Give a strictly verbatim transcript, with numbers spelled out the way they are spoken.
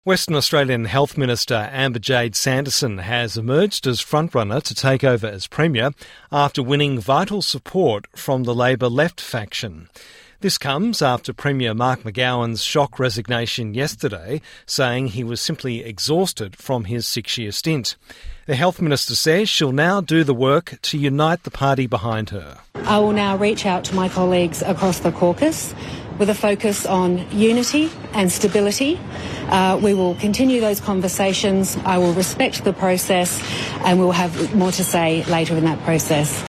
Western Australian Health Minister Amber-Jade Sanderson has emerged as frontrunner to take over as Premier after winning vital support from the Labor left faction. This comes after Premier Mark McGowan's shock resignation yesterday, saying he was simply exhausted from his six-year stint. The Health Minister says she'll now do the work to unite the party behind her. I will now reach out to my colleagues across the caucus with a focus on unity and stability. Uh, we will continue those conversations. I will respect the process and we'll have more to say later in that process.